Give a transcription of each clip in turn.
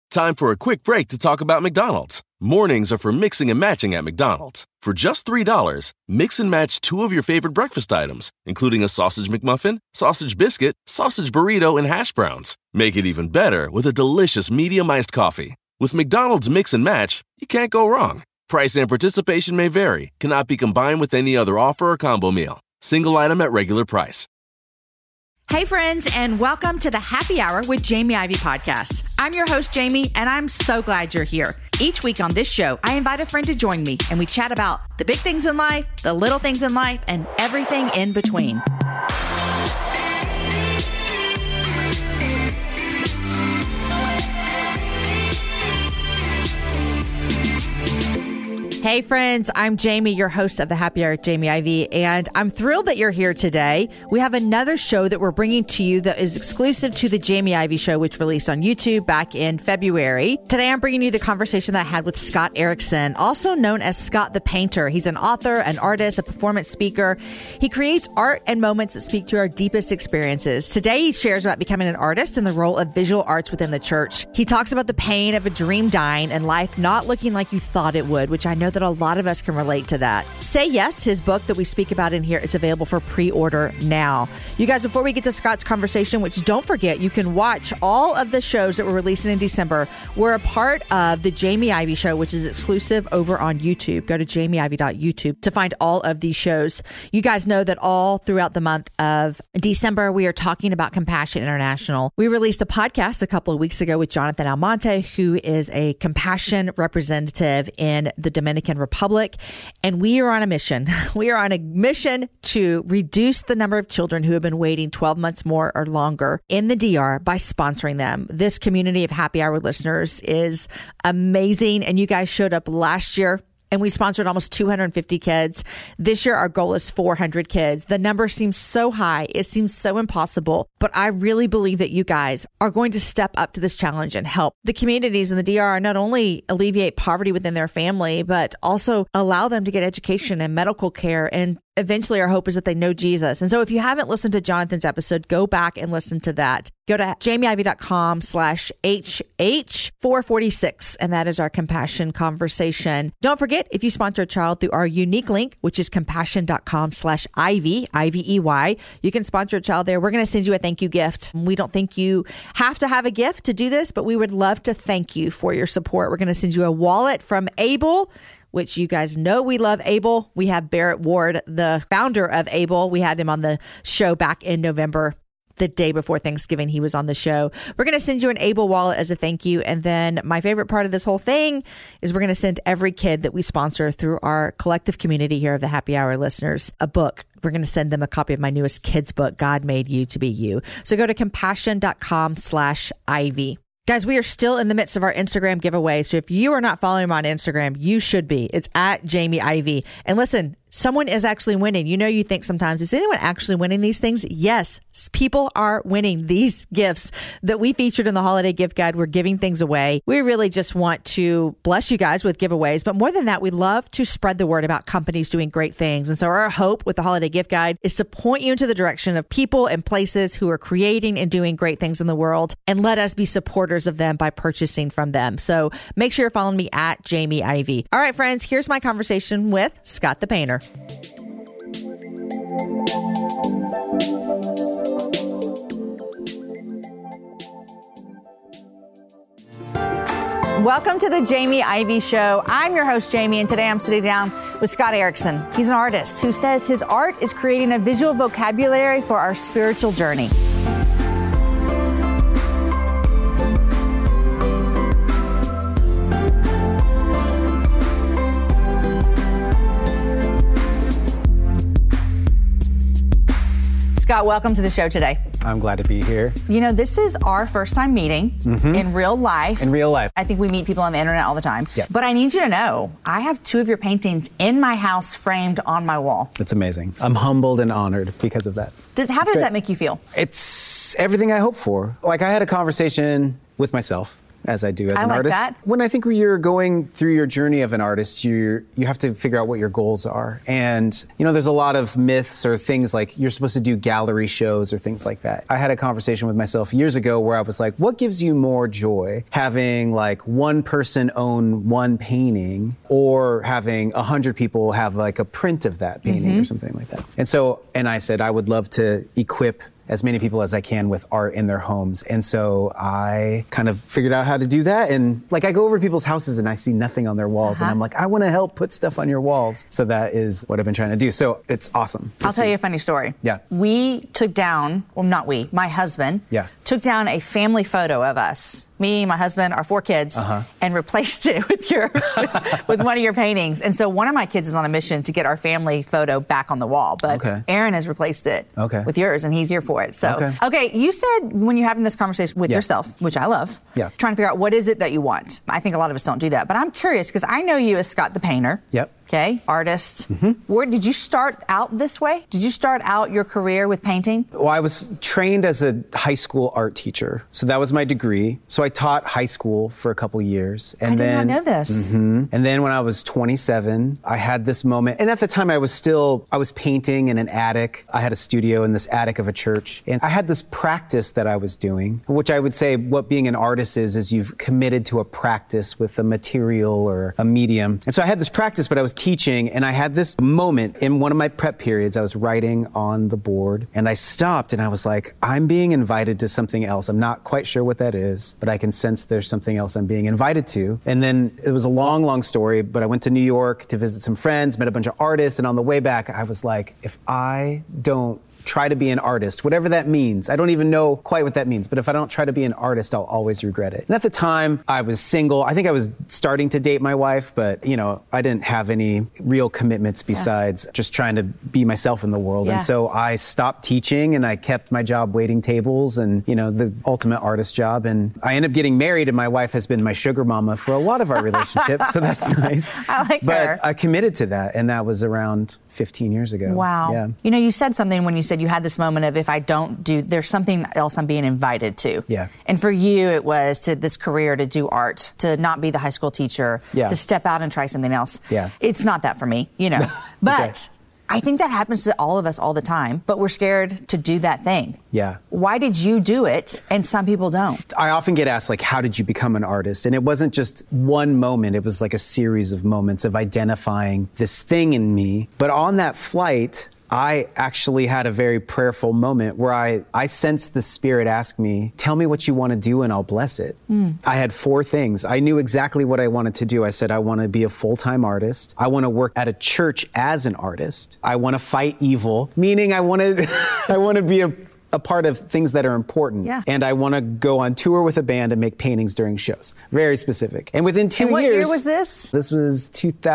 Time for a quick break to talk about McDonald's. Mornings are for mixing and matching at McDonald's. For just $3, mix and match 2 of your favorite breakfast items, including a sausage McMuffin, sausage biscuit, sausage burrito, and hash browns. Make it even better with a delicious medium iced coffee. With McDonald's Mix and Match, you can't go wrong. Price and participation may vary, cannot be combined with any other offer or combo meal. Single item at regular price. Hey friends, and welcome to the Happy Hour with Jamie Ivey podcast. I'm your host, Jamie, and I'm so glad you're here. Each week on this show, I invite a friend to join me, and we chat about the big things in life, the little things in life, and everything in between. Hey friends, I'm Jamie, your host of the Happy Hour with Jamie Ivey, and I'm thrilled that you're here today. We have another show that we're bringing to you that is exclusive to the Jamie Ivey Show, which released on YouTube back in February. Today, I'm bringing you the conversation that I had with Scott Erickson, also known as Scott the Painter. He's an author, an artist, a performance speaker. He creates art and moments that speak to our deepest experiences. Today, he shares about becoming an artist and the role of visual arts within the church. He talks about the pain of a dream dying and life not looking like you thought it would, which I know that a lot of us can relate to that. Say Yes, his book that we speak about in here, it's available for pre-order now. You guys, before we get to Scott's conversation, which don't forget, you can watch all of the shows that we're releasing in December. We're a part of the Jamie Ivey Show, which is exclusive over on YouTube. Go to jamieivey.youtube to find all of these shows. You guys know that all throughout the month of December, we are talking about Compassion International. We released a podcast a couple of weeks ago with Jonathan Almonte, who is a compassion representative in the Dominican Republic. And we are on a mission. We are on a mission to reduce the number of children who have been waiting 12 months more or longer in the DR by sponsoring them. This community of Happy Hour listeners is amazing. And you guys showed up last year, and we sponsored almost 250 kids. This year, our goal is 400 kids. The number seems so high. It seems so impossible. But I really believe that you guys are going to step up to this challenge and help the communities in the DR not only alleviate poverty within their family, but also allow them to get education and medical care. And eventually, our hope is that they know Jesus. And so if you haven't listened to Jonathan's episode, go back and listen to that. Go to jamieivey.com/HH446. And that is our compassion conversation. Don't forget, if you sponsor a child through our unique link, which is compassion.com/Ivey, Ivey, you can sponsor a child there. We're going to send you a thank you gift. We don't think you have to have a gift to do this, but we would love to thank you for your support. We're going to send you a wallet from Able, which you guys know we love Able. We have Barrett Ward, the founder of Able. We had him on the show back in November, the day before Thanksgiving. He was on the show. We're going to send you an Able wallet as a thank you. And then my favorite part of this whole thing is we're going to send every kid that we sponsor through our collective community here of the Happy Hour listeners a book. We're going to send them a copy of my newest kids book, God Made You to Be You. So go to compassion.com/Ivey. Guys, we are still in the midst of our Instagram giveaway. So if you are not following him on Instagram, you should be. It's at Jamie Ivey. And listen, someone is actually winning. You know, you think sometimes, is anyone actually winning these things? Yes, people are winning these gifts that we featured in the holiday gift guide. We're giving things away. We really just want to bless you guys with giveaways. But more than that, we love to spread the word about companies doing great things. And so our hope with the holiday gift guide is to point you into the direction of people and places who are creating and doing great things in the world, and let us be supporters of them by purchasing from them. So make sure you're following me at Jamie Ivey. All right, friends, here's my conversation with Scott the Painter. Welcome to the Jamie Ivey Show. I'm your host, Jamie, and today I'm sitting down with Scott Erickson. He's an artist who says his art is creating a visual vocabulary for our spiritual journey. Scott, welcome to the show today. I'm glad to be here. You know, this is our first time meeting in real life. In real life. I think we meet people on the internet all the time. Yep. But I need you to know, I have 2 of your paintings in my house framed on my wall. It's amazing. I'm humbled and honored because of that. How does that make you feel? It's everything I hoped for. Like, I had a conversation with myself as I do as I an like artist. that. When I think you're going through your journey of an artist, you have to figure out what your goals are. And, there's a lot of myths or things like you're supposed to do gallery shows or things like that. I had a conversation with myself years ago where I was like, what gives you more joy? Having like one person own one painting or having 100 people have like a print of that painting or something like that. And I said, I would love to equip as many people as I can with art in their homes. And so I kind of figured out how to do that. And like I go over to people's houses and I see nothing on their walls. And I'm like, I want to help put stuff on your walls. So that is what I've been trying to do. So it's awesome. I'll tell you a funny story. Yeah. We took down, well, not we, my husband took down a family photo of us, me, my husband, our 4 kids, and replaced it with with one of your paintings. And so one of my kids is on a mission to get our family photo back on the wall. But Aaron has replaced it with yours, and he's here for it. So, okay, you said when you're having this conversation with yourself, which I love, trying to figure out what is it that you want. I think a lot of us don't do that. But I'm curious because I know you as Scott the Painter. Yep. Okay, artist. Where did you start out this way? Did you start out your career with painting? Well, I was trained as a high school art teacher. So that was my degree. So I taught high school for a couple years. And I did not know this. And then when I was 27, I had this moment. And at the time I was painting in an attic. I had a studio in this attic of a church. And I had this practice that I was doing, which I would say what being an artist is you've committed to a practice with a material or a medium. And so I had this practice, but I was teaching, and I had this moment in one of my prep periods. I was writing on the board, and I stopped, and I was like, I'm being invited to something else. I'm not quite sure what that is, but I can sense there's something else I'm being invited to. And then it was a long, long story, but I went to New York to visit some friends, met a bunch of artists, and on the way back, I was like, if I don't try to be an artist, whatever that means. I don't even know quite what that means, but if I don't try to be an artist, I'll always regret it. And at the time, I was single. I think I was starting to date my wife, but, I didn't have any real commitments besides just trying to be myself in the world. And so I stopped teaching and I kept my job waiting tables and, the ultimate artist job. And I ended up getting married, and my wife has been my sugar mama for a lot of our relationship, so that's nice. I like her. But I committed to that, and that was around 15 years ago. Wow. Yeah. You said something when you said you had this moment of if I don't do, there's something else I'm being invited to. Yeah. And for you, it was to this career to do art, to not be the high school teacher, to step out and try something else. Yeah. It's not that for me, But I think that happens to all of us all the time, but we're scared to do that thing. Yeah. Why did you do it and some people don't? I often get asked, how did you become an artist? And it wasn't just one moment. It was like a series of moments of identifying this thing in me. But on that flight, I actually had a very prayerful moment where I sensed the Spirit ask me, tell me what you want to do and I'll bless it. I had 4 things. I knew exactly what I wanted to do. I said, I want to be a full-time artist. I want to work at a church as an artist. I want to fight evil, meaning I want to be a part of things that are important. Yeah. And I want to go on tour with a band and make paintings during shows. Very specific. And within 2 years... What year was this? This was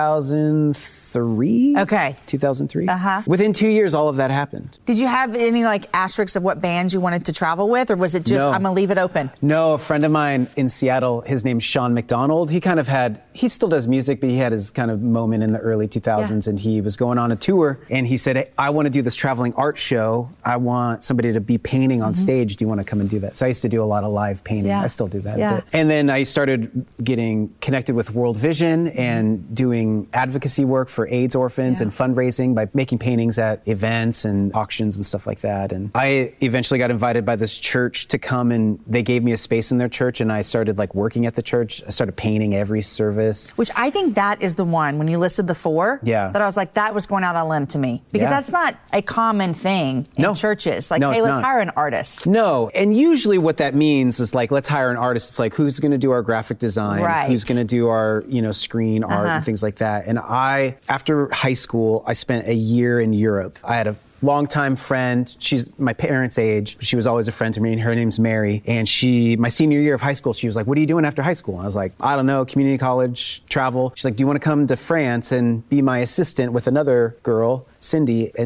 2003. Okay. 2003. Within 2 years, all of that happened. Did you have any asterisks of what bands you wanted to travel with, or was it just, I'm going to leave it open? No, a friend of mine in Seattle, his name's Sean McDonald. He still does music, but he had his kind of moment in the early 2000s, and he was going on a tour, and he said, hey, I want to do this traveling art show. I want somebody to be painting on stage. Do you want to come and do that? So I used to do a lot of live painting. I still do that a bit. And then I started getting connected with World Vision and doing advocacy work for AIDS orphans and fundraising by making paintings at events and auctions and stuff like that. And I eventually got invited by this church to come, and they gave me a space in their church, and I started working at the church. I started painting every service. Which I think that is the one, when you listed the 4, that I was like, that was going out on a limb to me. Because that's not a common thing in churches. Hey, let's hire an artist. No. And usually what that means is let's hire an artist. It's who's going to do our graphic design? Right. Who's going to do our, screen art and things like that. And after high school, I spent a year in Europe. I had a longtime friend. She's my parents' age. She was always a friend to me, and her name's Mary. And my senior year of high school, she was like, what are you doing after high school? And I was like, I don't know, community college, travel. She's like, do you want to come to France and be my assistant with another girl, Cindy, and just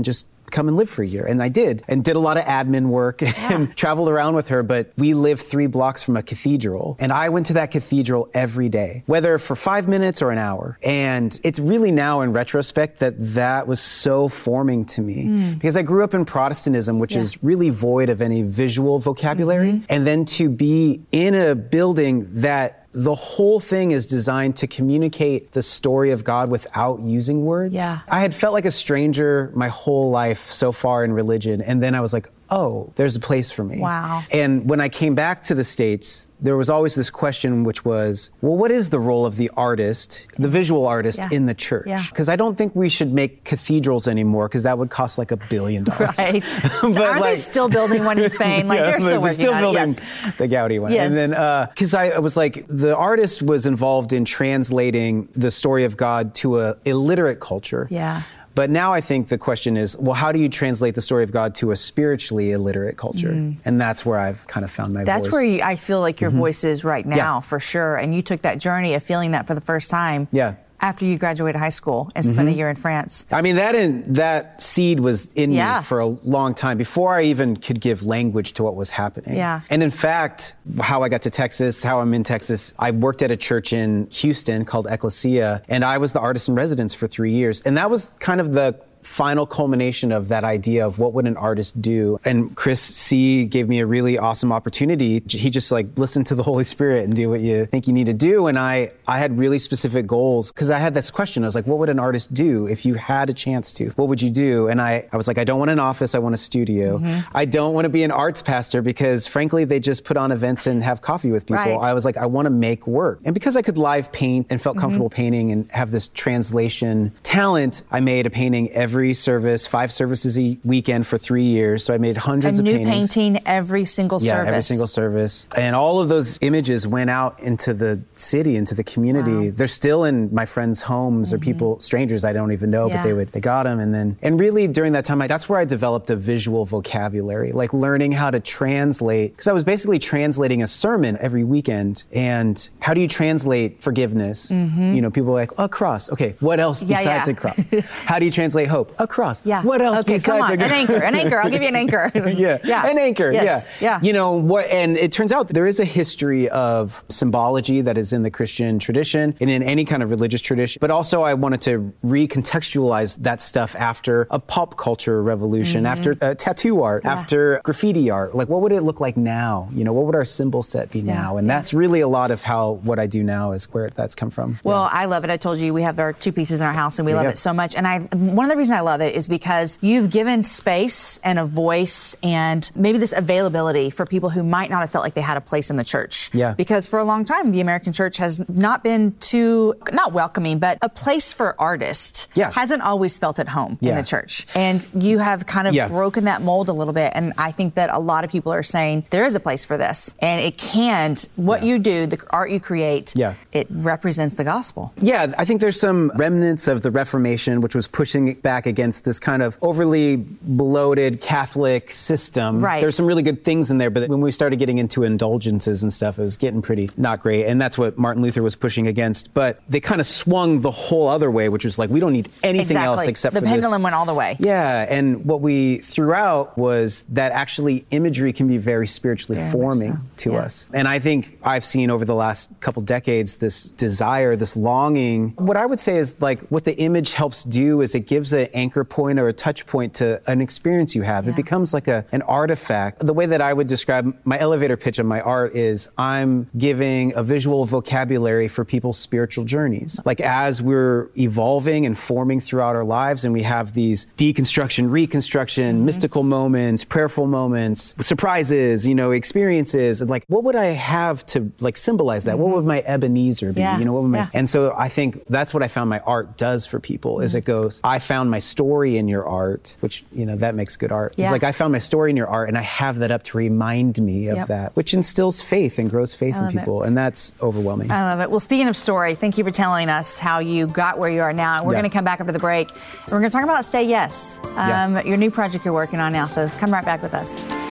come and live for a year. And I did, and did a lot of admin work and traveled around with her. But we lived 3 blocks from a cathedral. And I went to that cathedral every day, whether for 5 minutes or an hour. And it's really now in retrospect that was so forming to me because I grew up in Protestantism, which is really void of any visual vocabulary. And then to be in a building that the whole thing is designed to communicate the story of God without using words. Yeah. I had felt like a stranger my whole life so far in religion. And then I was like, oh, there's a place for me. Wow. And when I came back to the States, there was always this question, which was, well, what is the role of the artist, the visual artist in the church? Because I don't think we should make cathedrals anymore because that would cost like $1 billion. Right. But Aren't they still building one in Spain? Like they're still working on building it. the Gaudi one. Yes. And then, because I was like, the artist was involved in translating the story of God to a illiterate culture. Yeah. But now I think the question is, well, how do you translate the story of God to a spiritually illiterate culture? And that's where I've kind of found my voice. That's where I feel like your voice is right now, for sure. And you took that journey of feeling that for the first time. Yeah. After you graduated high school and spent a year in France. I mean, that seed was in me for a long time before I even could give language to what was happening. Yeah. And in fact, how I got to Texas, how I'm in Texas, I worked at a church in Houston called Ecclesia, and I was the artist in residence for 3 years. And that was kind of the final culmination of that idea of what would an artist do. And Chris C. gave me a really awesome opportunity. He just listened to the Holy Spirit and do what you think you need to do. And I had really specific goals because I had this question. I was like, what would an artist do if you had a chance to? What would you do? And I was like, I don't want an office. I want a studio. I don't want to be an arts pastor because frankly, they just put on events and have coffee with people. Right. I was like, I want to make work. And because I could live paint and felt comfortable painting and have this translation talent, I made a painting every service, 5 services a weekend for 3 years. So I made hundreds of paintings. A new painting every single service. Yeah, every single service. And all of those images went out into the city, into the community. Wow. They're still in my friends' homes or people, strangers I don't even know, but they got them. And really during that time, that's where I developed a visual vocabulary, like learning how to translate, because I was basically translating a sermon every weekend. And how do you translate forgiveness? You know, people are like, a cross. Okay, what else besides a cross? How do you translate hope? A cross. Yeah. What else besides come on. a cross? An anchor. I'll give you an anchor. An anchor. Yes. Yeah. You know what? And it turns out there is a history of symbology that is in the Christian tradition and in any kind of religious tradition. But also, I wanted to recontextualize that stuff after a pop culture revolution, after tattoo art, after graffiti art. Like, what would it look like now? You know, what would our symbol set be now? And that's really a lot of how what I do now is where that's come from. Well, I love it. I told you we have our 2 pieces in our house, and we love it so much. And one of the reasons I love it is because you've given space and a voice and maybe this availability for people who might not have felt like they had a place in the church. Yeah. Because for a long time, the American church has not been not welcoming, but a place for artists hasn't always felt at home in the church. And you have kind of broken that mold a little bit. And I think that a lot of people are saying there is a place for this. And it what you do, the art you create, it represents the gospel. Yeah, I think there's some remnants of the Reformation, which was pushing back against this kind of overly bloated Catholic system. Right. There's some really good things in there, but when we started getting into indulgences and stuff, it was getting pretty not great. And that's what Martin Luther was pushing against. But they kind of swung the whole other way, which was like, we don't need anything else except for this. The pendulum went all the way. Yeah, and what we threw out was that actually imagery can be very spiritually forming to us. And I think I've seen over the last couple decades this desire, this longing. What I would say is like what the image helps do is it gives an anchor point or a touch point to an experience you have. It becomes like an artifact. The way that I would describe my elevator pitch of my art is I'm giving a visual vocabulary for people's spiritual journeys. Like as we're evolving and forming throughout our lives and we have these deconstruction, reconstruction, mystical moments, prayerful moments, surprises, experiences, and like what would I have to like symbolize that? What would my Ebenezer be? What would my And so I think that's what I found my art does for people is it goes, I found my story in your art, which, that makes good art. It's like I found my story in your art and I have that up to remind me of that, which instills faith and grows faith in people. And that's overwhelming. I love it. Well, speaking of story, thank you for telling us how you got where you are now. And we're going to come back after the break. And we're going to talk about Say Yes, your new project you're working on now. So come right back with us.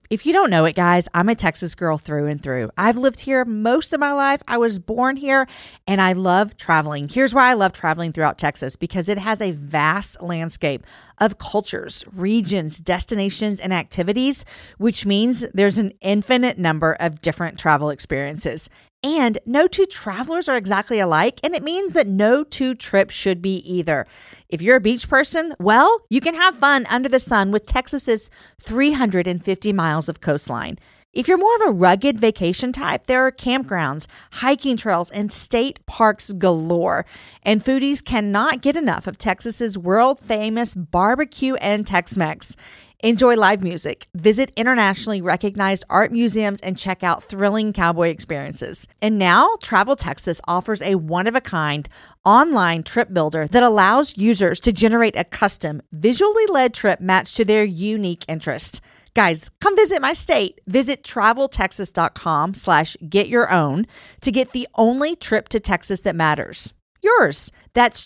If you don't know it, guys, I'm a Texas girl through and through. I've lived here most of my life. I was born here, and I love traveling. Here's why I love traveling throughout Texas, because it has a vast landscape of cultures, regions, destinations, and activities, which means there's an infinite number of different travel experiences. And no two travelers are exactly alike, and it means that no two trips should be either. If you're a beach person, well, you can have fun under the sun with Texas's 350 miles of coastline. If you're more of a rugged vacation type, there are campgrounds, hiking trails, and state parks galore. And foodies cannot get enough of Texas's world-famous barbecue and Tex-Mex. Enjoy live music, visit internationally recognized art museums, and check out thrilling cowboy experiences. And now, Travel Texas offers a one-of-a-kind online trip builder that allows users to generate a custom, visually led trip matched to their unique interests. Guys, come visit my state. Visit traveltexas.com/getyourown to get the only trip to Texas that matters. Yours. That's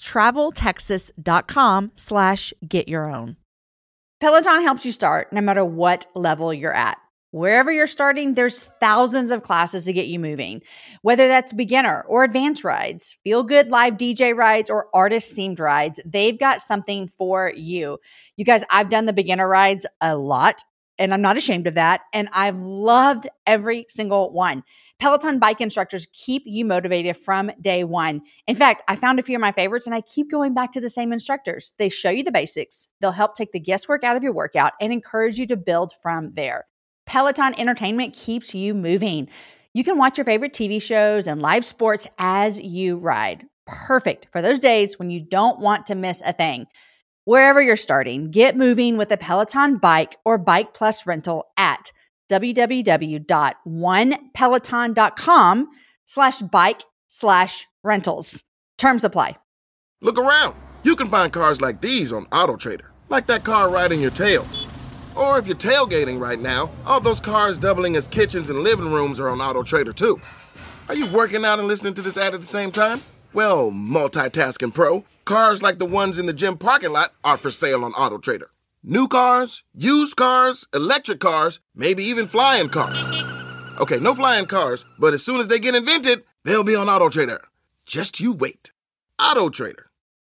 traveltexas.com/getyourown. Peloton helps you start no matter what level you're at. Wherever you're starting, there's thousands of classes to get you moving. Whether that's beginner or advanced rides, feel-good live DJ rides, or artist-themed rides, they've got something for you. You guys, I've done the beginner rides a lot, and I'm not ashamed of that, and I've loved every single one. Peloton bike instructors keep you motivated from day one. In fact, I found a few of my favorites, and I keep going back to the same instructors. They show you the basics. They'll help take the guesswork out of your workout and encourage you to build from there. Peloton Entertainment keeps you moving. You can watch your favorite TV shows and live sports as you ride. Perfect for those days when you don't want to miss a thing. Wherever you're starting, get moving with a Peloton bike or Bike Plus rental at www.onepeloton.com/bike/rentals. Terms apply. Look around. You can find cars like these on AutoTrader, like that car riding your tail. Or if you're tailgating right now, all those cars doubling as kitchens and living rooms are on AutoTrader too. Are you working out and listening to this ad at the same time? Well, multitasking pro, cars like the ones in the gym parking lot are for sale on AutoTrader. New cars, used cars, electric cars, maybe even flying cars. Okay, no flying cars, but as soon as they get invented, they'll be on AutoTrader. Just you wait. AutoTrader.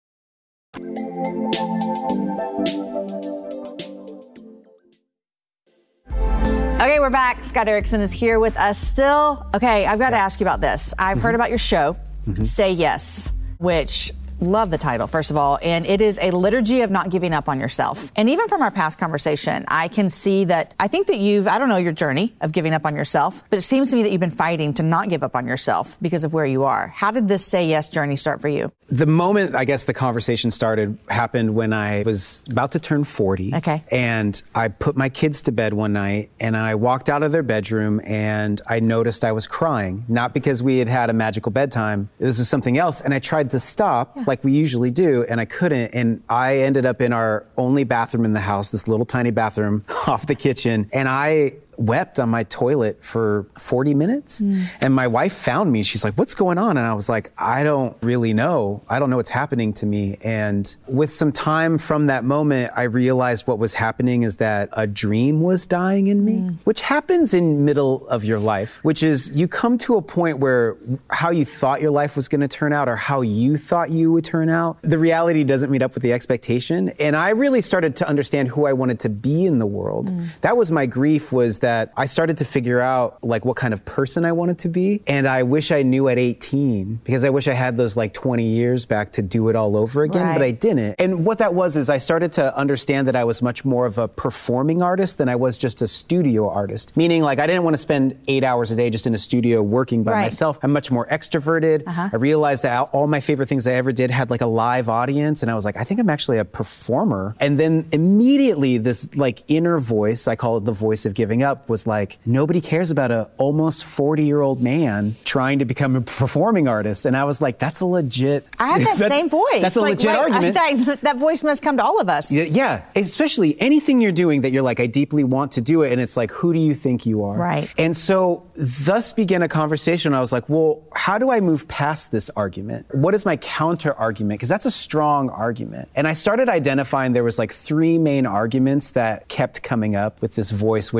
Okay, we're back. Scott Erickson is here with us still. Okay, I've got to ask you about this. I've heard about your show, Say Yes, which... love the title, first of all, and it is a liturgy of not giving up on yourself. And even from our past conversation, I can see that I think that I don't know your journey of giving up on yourself, but it seems to me that you've been fighting to not give up on yourself because of where you are. How did this Say Yes journey start for you? The moment, I guess, the conversation happened when I was about to turn 40. Okay. And I put my kids to bed one night, and I walked out of their bedroom, and I noticed I was crying. Not because we had had a magical bedtime. This was something else. And I tried to stop, like we usually do, and I couldn't. And I ended up in our only bathroom in the house, this little tiny bathroom off the kitchen. And I wept on my toilet for 40 minutes. And my wife found me. She's like, what's going on? And I was like, I don't really know. I don't know what's happening to me. And with some time from that moment, I realized what was happening is that a dream was dying in me, which happens in middle of your life, which is you come to a point where how you thought your life was going to turn out or how you thought you would turn out, the reality doesn't meet up with the expectation. And I really started to understand who I wanted to be in the world. That was my grief, was that I started to figure out like what kind of person I wanted to be. And I wish I knew at 18, because I wish I had those like 20 years back to do it all over again, but I didn't. And what that was is I started to understand that I was much more of a performing artist than I was just a studio artist. Meaning like I didn't want to spend 8 hours a day just in a studio working by myself. I'm much more extroverted. I realized that all my favorite things I ever did had like a live audience. And I was like, I think I'm actually a performer. And then immediately this like inner voice, I call it the voice of giving up, was like, nobody cares about a almost 40-year-old man trying to become a performing artist. And I was like, that's a legit... I have that same voice. That's a legit argument. That voice must come to all of us. Yeah, especially anything you're doing that you're like, I deeply want to do it. And it's like, who do you think you are? Right. And so thus began a conversation. I was like, well, how do I move past this argument? What is my counter argument? Because that's a strong argument. And I started identifying there was like 3 main arguments that kept coming up with this voice, which was,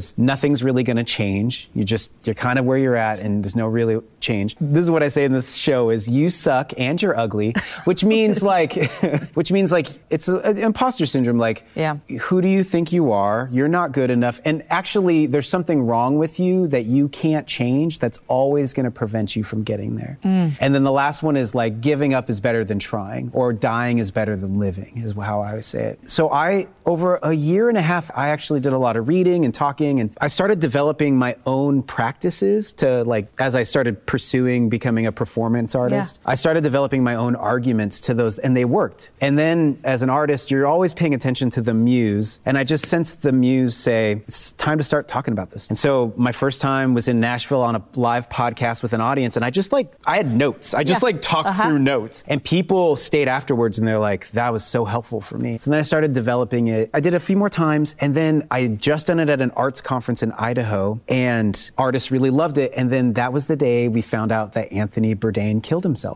because nothing's really going to change. You're kind of where you're at and there's no really change. This is what I say in this show is you suck and you're ugly, which means like it's an imposter syndrome. Like, who do you think you are? You're not good enough. And actually there's something wrong with you that you can't change that's always going to prevent you from getting there. And then the last one is like giving up is better than trying, or dying is better than living is how I would say it. So over a year and a half, I actually did a lot of reading and talking, and I started developing my own practices to as I started pursuing becoming a performance artist, I started developing my own arguments to those, and they worked. And then as an artist, you're always paying attention to the muse, and I just sensed the muse say, it's time to start talking about this. And so my first time was in Nashville on a live podcast with an audience, and I had notes. I just talked through notes, and people stayed afterwards and they're like, that was so helpful for me. So then I started developing it. I did it a few more times, and then I had just done it at an arts conference in Idaho, and artists really loved it. And then that was the day we found out that Anthony Bourdain killed himself.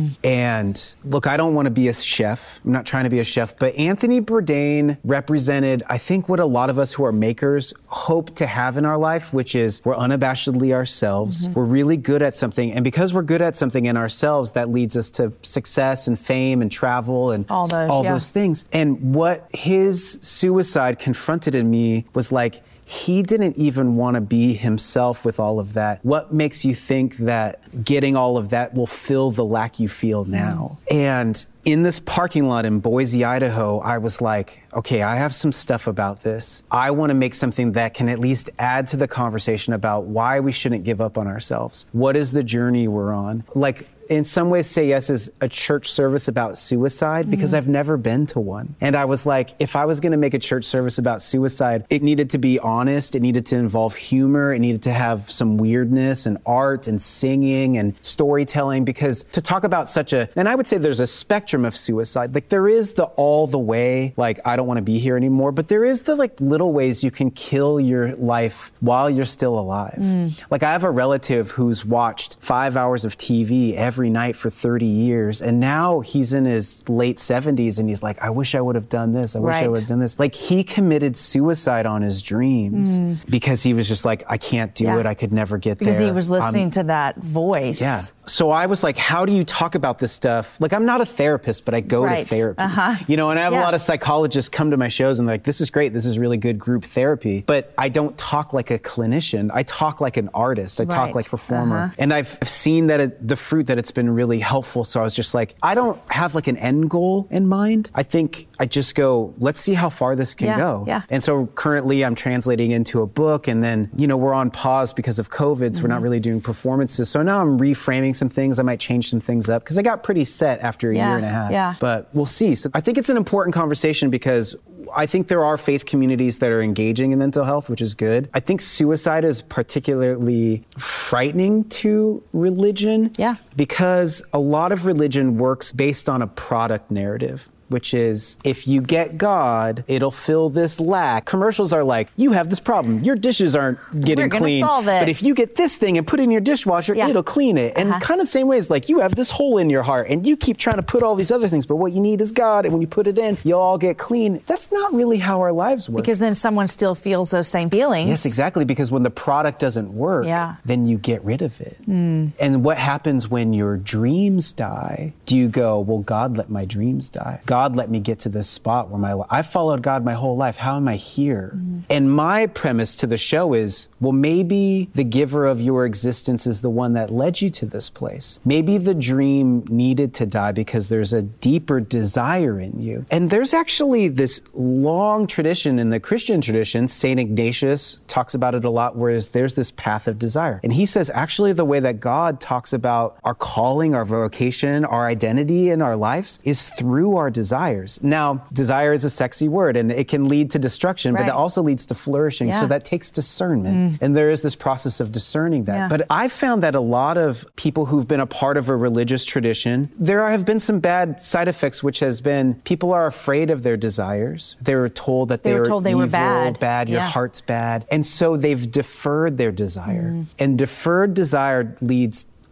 And look, I don't want to be a chef. I'm not trying to be a chef, but Anthony Bourdain represented, I think, what a lot of us who are makers hope to have in our life, which is we're unabashedly ourselves. We're really good at something. And because we're good at something in ourselves, that leads us to success and fame and travel and all those things. And what his suicide confronted in me was like, he didn't even want to be himself with all of that. What makes you think that getting all of that will fill the lack you feel now? And in this parking lot in Boise, Idaho, I was like, okay, I have some stuff about this. I want to make something that can at least add to the conversation about why we shouldn't give up on ourselves. What is the journey we're on? In some ways, Say Yes is a church service about suicide because I've never been to one. And I was like, if I was going to make a church service about suicide, it needed to be honest. It needed to involve humor. It needed to have some weirdness and art and singing and storytelling, because to talk about and I would say there's a spectrum of suicide. There is the all the way, I don't want to be here anymore, but there is the little ways you can kill your life while you're still alive. I have a relative who's watched 5 hours of TV every night for 30 years. And now he's in his late 70s and he's like, I wish I would have done this. I wish I would have done this. He committed suicide on his dreams because he was just like, I can't do it. I could never get there. Because he was listening to that voice. Yeah. So I was like, how do you talk about this stuff? I'm not a therapist, but I go to therapy. And I have a lot of psychologists come to my shows and they're like, this is great. This is really good group therapy. But I don't talk like a clinician. I talk like an artist. I talk like a performer. And I've seen that the fruit that it's been really helpful. So I was just like, I don't have an end goal in mind. I think I just go, let's see how far this can go. Yeah. And so currently I'm translating into a book, and then, we're on pause because of COVID. So we're not really doing performances. So now I'm reframing some things. I might change some things up because I got pretty set after a year and a half. Yeah. But we'll see. So I think it's an important conversation because I think there are faith communities that are engaging in mental health, which is good. I think suicide is particularly frightening to religion because a lot of religion works based on a product narrative, which is, if you get God, it'll fill this lack. Commercials are like, you have this problem. Your dishes aren't getting clean. Solve it. But if you get this thing and put it in your dishwasher, it'll clean it. And kind of the same way as you have this hole in your heart and you keep trying to put all these other things, but what you need is God. And when you put it in, you'll all get clean. That's not really how our lives work. Because then someone still feels those same feelings. Yes, exactly. Because when the product doesn't work, then you get rid of it. And what happens when your dreams die? Do you go, well, God let my dreams die. God let me get to this spot where I followed God my whole life. How am I here? And my premise to the show is, well, maybe the giver of your existence is the one that led you to this place. Maybe the dream needed to die because there's a deeper desire in you. And there's actually this long tradition in the Christian tradition. St. Ignatius talks about it a lot, whereas there's this path of desire. And he says, actually, the way that God talks about our calling, our vocation, our identity in our lives is through our desires. Now, desire is a sexy word and it can lead to destruction, but it also leads to flourishing. So that takes discernment. And there is this process of discerning that. But I've found that a lot of people who've been a part of a religious tradition, there have been some bad side effects, which has been people are afraid of their desires. They were told that they were evil, bad, your heart's bad. And so they've deferred their desire. And deferred desire leads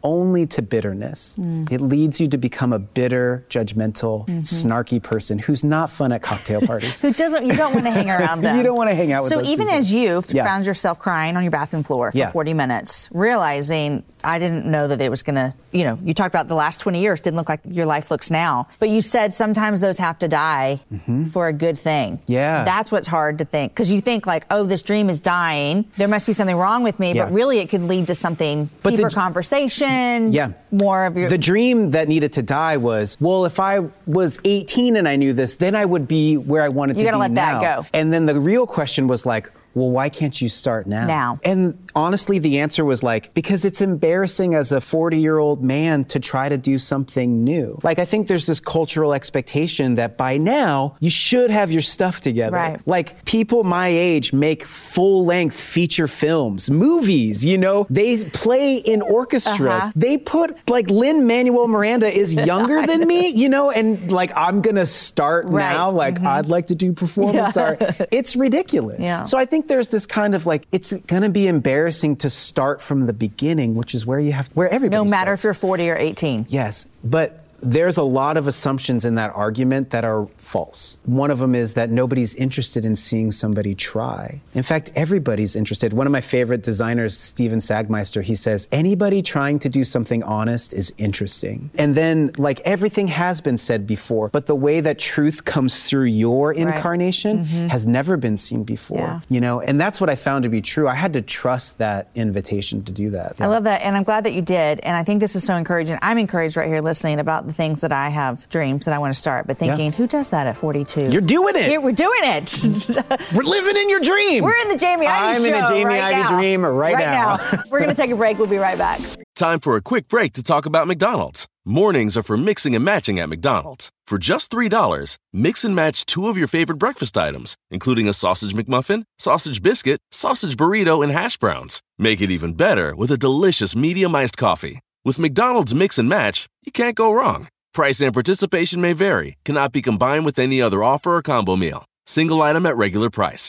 only to bitterness. It leads you to become a bitter, judgmental, snarky person who's not fun at cocktail parties. You don't want to hang around them. You don't want to hang out with so those even people. as you found yourself crying on your bathroom floor for 40 minutes, realizing I didn't know that it was going to, you talked about the last 20 years didn't look like your life looks now. But you said sometimes those have to die for a good thing. Yeah. That's what's hard to think. Because you think like, oh, this dream is dying. There must be something wrong with me. But really it could lead to something deeper conversation. More of your... The dream that needed to die was, well, if I was 18 and I knew this, then I would be where I wanted to be now. You got to let that go. And then the real question was like, well, why can't you start now? And honestly, the answer was like, because it's embarrassing as a 40-year-old man to try to do something new. Like, I think there's this cultural expectation that by now, you should have your stuff together. Right. Like, people my age make full-length feature films, movies, they play in orchestras. They put, like, Lin-Manuel Miranda is younger than me, and like, I'm gonna start now, like, I'd like to do performance art. It's ridiculous. So I think there's this kind of like, it's going to be embarrassing to start from the beginning, which is where everybody No matter starts. if you're 40 or 18. Yes, but there's a lot of assumptions in that argument that are false. One of them is that nobody's interested in seeing somebody try. In fact, everybody's interested. One of my favorite designers, Steven Sagmeister, he says, anybody trying to do something honest is interesting. And then, like, everything has been said before, but the way that truth comes through your incarnation has never been seen before. And that's what I found to be true. I had to trust that invitation to do that. I love that, and I'm glad that you did, and I think this is so encouraging. I'm encouraged right here listening about the things that I have dreams that I want to start, but thinking, who does that at 42? You're doing it. We're doing it. We're living in your dream. We're in the Jamie Ivey show. I'm in a Jamie Ivey dream right now. We're going to take a break. We'll be right back. Time for a quick break to talk about McDonald's. Mornings are for mixing and matching at McDonald's. For just $3, mix and match 2 of your favorite breakfast items, including a sausage McMuffin, sausage biscuit, sausage burrito, and hash browns. Make it even better with a delicious medium iced coffee. With McDonald's Mix and Match, you can't go wrong. Price and participation may vary. Cannot be combined with any other offer or combo meal. Single item at regular price.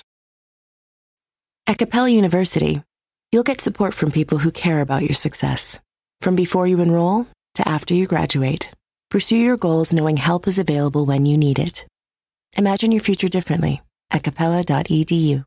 At Capella University, you'll get support from people who care about your success. From before you enroll to after you graduate, pursue your goals knowing help is available when you need it. Imagine your future differently at capella.edu.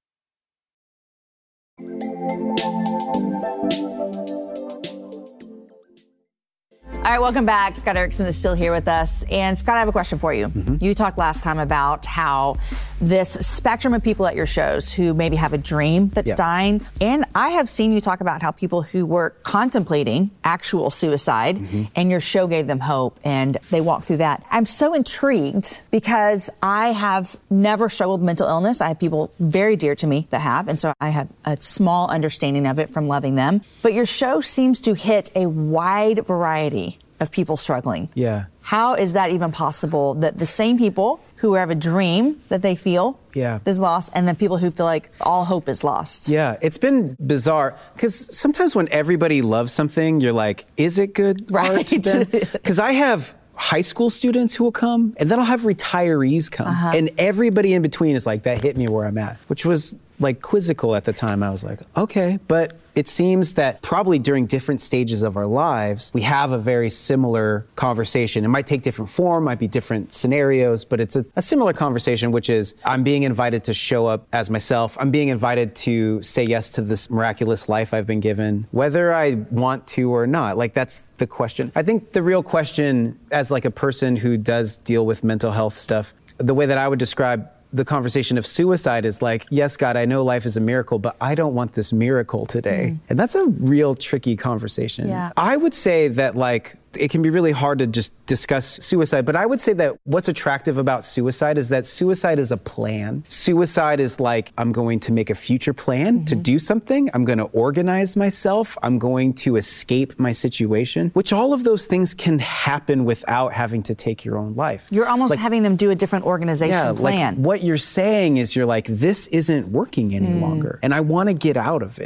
All right, welcome back. Scott Erickson is still here with us. And Scott, I have a question for you. You talked last time about how this spectrum of people at your shows who maybe have a dream that's dying. And I have seen you talk about how people who were contemplating actual suicide and your show gave them hope and they walked through that. I'm so intrigued because I have never struggled with mental illness. I have people very dear to me that have. And so I have a small understanding of it from loving them. But your show seems to hit a wide variety of people struggling. How is that even possible that the same people who have a dream that they feel is lost and then people who feel like all hope is lost? It's been bizarre because sometimes when everybody loves something, you're like, is it good art then? Because I have high school students who will come and then I'll have retirees come and everybody in between is like, that hit me where I'm at, which was like quizzical at the time. I was like, okay, but it seems that probably during different stages of our lives, we have a very similar conversation. It might take different form, might be different scenarios, but it's a similar conversation, which is I'm being invited to show up as myself. I'm being invited to say yes to this miraculous life I've been given, whether I want to or not. Like, that's the question. I think the real question, as like a person who does deal with mental health stuff, the way that I would describe the conversation of suicide is like, yes, God, I know life is a miracle, but I don't want this miracle today. And that's a real tricky conversation. I would say that, like, it can be really hard to just discuss suicide, but I would say that what's attractive about suicide is that suicide is a plan. Suicide is like, I'm going to make a future plan to do something. I'm going to organize myself. I'm going to escape my situation, which all of those things can happen without having to take your own life. You're almost like, having them do a different organization plan. Like what you're saying is you're like, this isn't working any longer and I want to get out of it.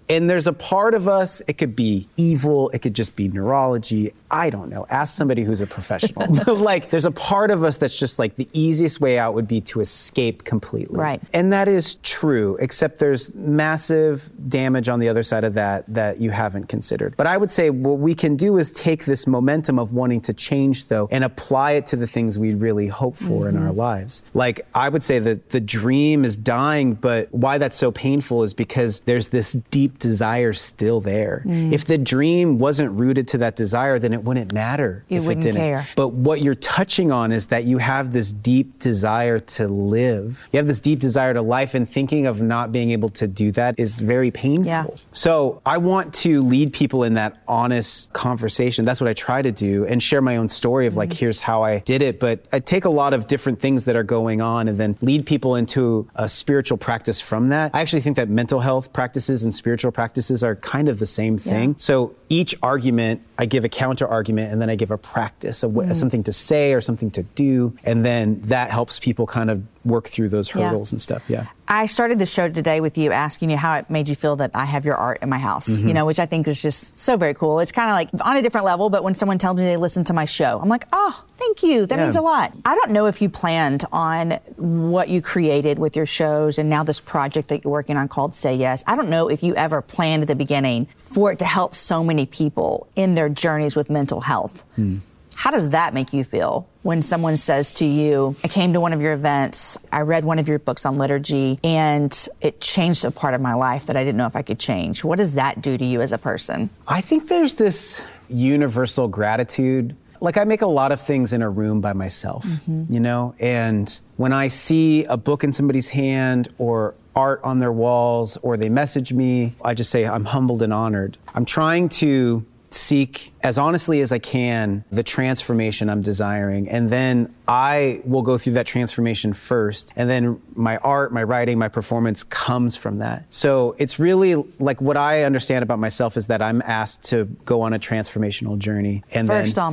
And there's a part of us, it could be evil, it could just be neurology. I don't know. Ask somebody who's a professional. Like, there's a part of us that's just like the easiest way out would be to escape completely. Right. And that is true, except there's massive damage on the other side of that you haven't considered. But I would say what we can do is take this momentum of wanting to change, though, and apply it to the things we really hope for in our lives. Like, I would say that the dream is dying, but why that's so painful is because there's this deep desire still there. If the dream wasn't rooted to that desire, then it wouldn't matter if wouldn't it didn't. care. But what you're touching on is that you have this deep desire to live. You have this deep desire to life, and thinking of not being able to do that is very painful. Yeah. So I want to lead people in that honest conversation. That's what I try to do, and share my own story of like, here's how I did it. But I take a lot of different things that are going on and then lead people into a spiritual practice from that. I actually think that mental health practices and spiritual practices are kind of the same thing. So each argument, I give a counter argument, and then I give a practice of something to say or something to do. And then that helps people kind of work through those hurdles and stuff. Yeah. I started the show today with you asking you how it made you feel that I have your art in my house, you know, which I think is just so very cool. It's kind of like on a different level, but when someone tells me they listen to my show, I'm like, oh, thank you. That means a lot. I don't know if you planned on what you created with your shows and now this project that you're working on called Say Yes. I don't know if you ever planned at the beginning for it to help so many people in their journeys with mental health. How does that make you feel when someone says to you, I came to one of your events, I read one of your books on liturgy, and it changed a part of my life that I didn't know if I could change? What does that do to you as a person? I think there's this universal gratitude. Like, I make a lot of things in a room by myself, you know? And when I see a book in somebody's hand or art on their walls, or they message me, I just say, I'm humbled and honored. I'm trying to seek as honestly as I can the transformation I'm desiring, and then I will go through that transformation first, and then my art, my writing, my performance comes from that. So it's really like, what I understand about myself is that I'm asked to go on a transformational journey, and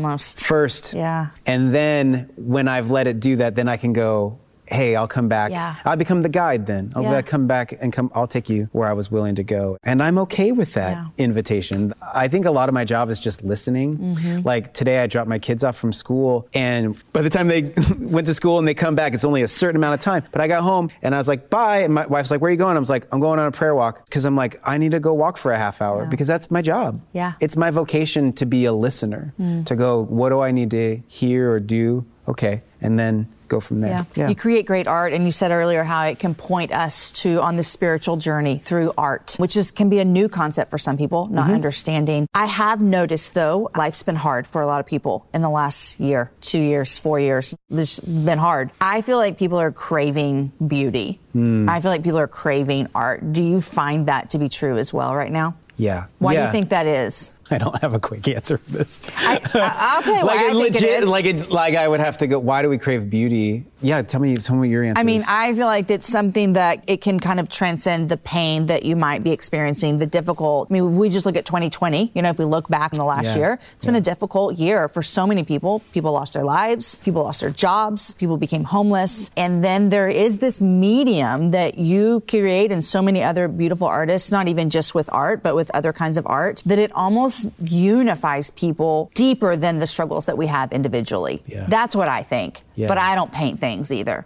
first, yeah. And then when I've let it do that, then I can go, hey, I'll come back. Yeah. I'll become the guide then. I'll come back and I'll take you where I was willing to go. And I'm okay with that invitation. I think a lot of my job is just listening. Like, today I dropped my kids off from school, and by the time they went to school and they come back, it's only a certain amount of time. But I got home and I was like, bye. And my wife's like, where are you going? I was like, I'm going on a prayer walk. Because I'm like, I need to go walk for a half hour because that's my job. Yeah. It's my vocation to be a listener, to go, what do I need to hear or do? Okay. And then go from there. You create great art, and you said earlier how it can point us to on the spiritual journey through art, which can be a new concept for some people, not understanding. I have noticed, though, life's been hard for a lot of people in the last year, 2 years, 4 years. This has been hard. I feel like people are craving beauty. I feel like people are craving art. Do you find that to be true as well right now? Yeah. Why do you think that is? I don't have a quick answer for this. I'll tell you why I think it is. Like I would have to go, why do we crave beauty? Yeah, tell me what your answer is. I mean, I feel like it's something that it can kind of transcend the pain that you might be experiencing, the difficult. I mean, if we just look at 2020, you know, if we look back in the last year, it's been a difficult year for so many people. People lost their lives, people lost their jobs, people became homeless. And then there is this medium that you create, and so many other beautiful artists, not even just with art, but with other kinds of art, that it almost unifies people deeper than the struggles that we have individually. That's what I think. But I don't paint things either.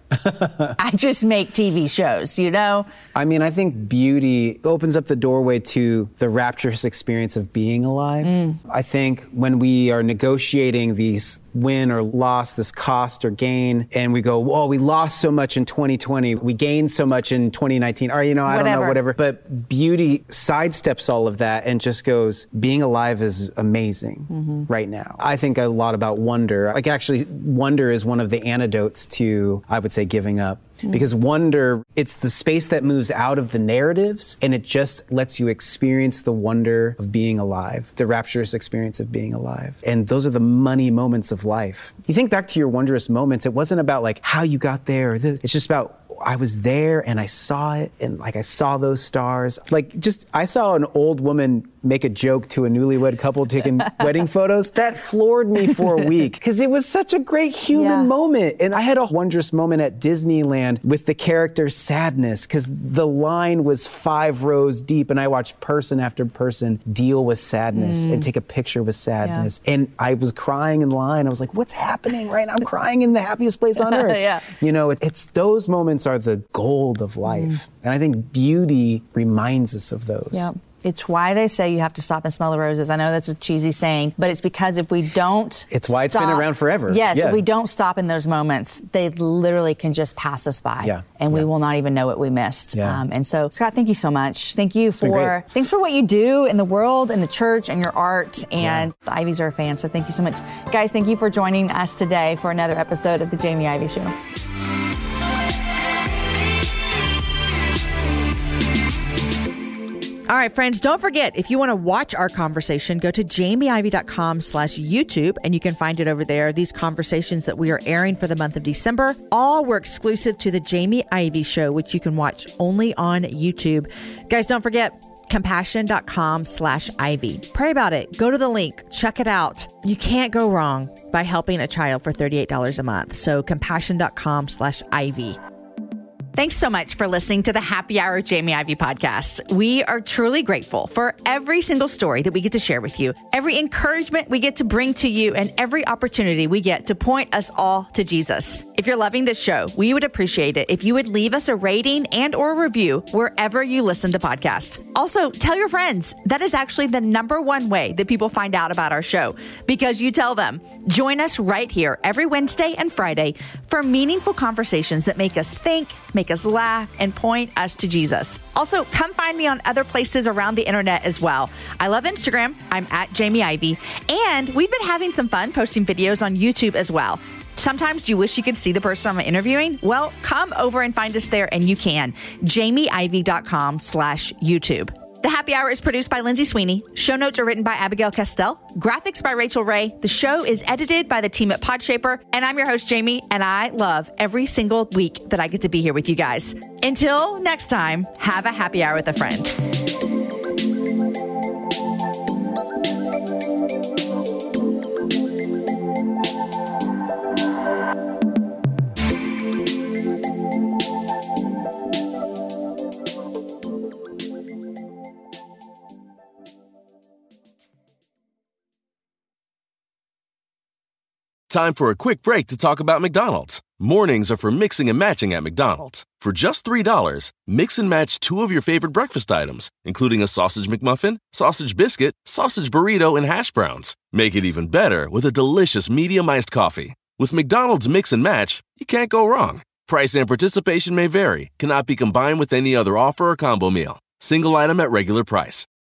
I just make TV shows, you know? I mean, I think beauty opens up the doorway to the rapturous experience of being alive. I think when we are negotiating these win or loss, this cost or gain, and we go, whoa, we lost so much in 2020, we gained so much in 2019, or, you know, I don't know, whatever. But beauty sidesteps all of that and just goes, being alive is amazing right now. I think a lot about wonder. Like, actually, wonder is one of the antidotes to, I would say, giving up. Because wonder, it's the space that moves out of the narratives, and it just lets you experience the wonder of being alive, the rapturous experience of being alive. And those are the money moments of life. You think back to your wondrous moments, it wasn't about like how you got there. It's just about, I was there and I saw it, and like I saw those stars. Like, just, I saw an old woman make a joke to a newlywed couple taking wedding photos. That floored me for a week because it was such a great human moment. And I had a wondrous moment at Disneyland with the character Sadness because the line was 5 rows deep and I watched person after person deal with sadness and take a picture with sadness. Yeah. And I was crying in line. I was like, what's happening right now? I'm crying in the happiest place on earth. You know, it's those moments are the gold of life. And I think beauty reminds us of those. Yeah. It's why they say you have to stop and smell the roses. I know that's a cheesy saying, but it's because if we don't It's why it's been around forever. Yes, if we don't stop in those moments, they literally can just pass us by. And we will not even know what we missed. And so, Scott, thank you so much. Thanks for what you do in the world, in the church, and your art. And the Ivies are a fan, so thank you so much. Guys, thank you for joining us today for another episode of The Jamie Ivey Show. All right, friends, don't forget, if you want to watch our conversation, go to jamieivey.com/YouTube, and you can find it over there. These conversations that we are airing for the month of December, all were exclusive to the Jamie Ivey Show, which you can watch only on YouTube. Guys, don't forget, compassion.com/Ivy. Pray about it. Go to the link. Check it out. You can't go wrong by helping a child for $38 a month. So compassion.com/Ivy. Thanks so much for listening to the Happy Hour Jamie Ivey podcast. We are truly grateful for every single story that we get to share with you, every encouragement we get to bring to you, and every opportunity we get to point us all to Jesus. If you're loving this show, we would appreciate it if you would leave us a rating and or review wherever you listen to podcasts. Also, tell your friends. That is actually the #1 way that people find out about our show, because you tell them. Join us right here every Wednesday and Friday for meaningful conversations that make us think, make us laugh, and point us to Jesus. Also, come find me on other places around the internet as well. I love Instagram. I'm at Jamie Ivey. And we've been having some fun posting videos on YouTube as well. Sometimes you wish you could see the person I'm interviewing? Well, come over and find us there, and you can. jamieivey.com/YouTube. The Happy Hour is produced by Lindsay Sweeney. Show notes are written by Abigail Castell. Graphics by Rachel Ray. The show is edited by the team at Podshaper. And I'm your host, Jamie, and I love every single week that I get to be here with you guys. Until next time, have a happy hour with a friend. Time for a quick break to talk about McDonald's. Mornings are for mixing and matching at McDonald's. For just $3, mix and match 2 of your favorite breakfast items, including a sausage McMuffin, sausage biscuit, sausage burrito, and hash browns. Make it even better with a delicious medium iced coffee. With McDonald's Mix and Match, you can't go wrong. Price and participation may vary, cannot be combined with any other offer or combo meal. Single item at regular price.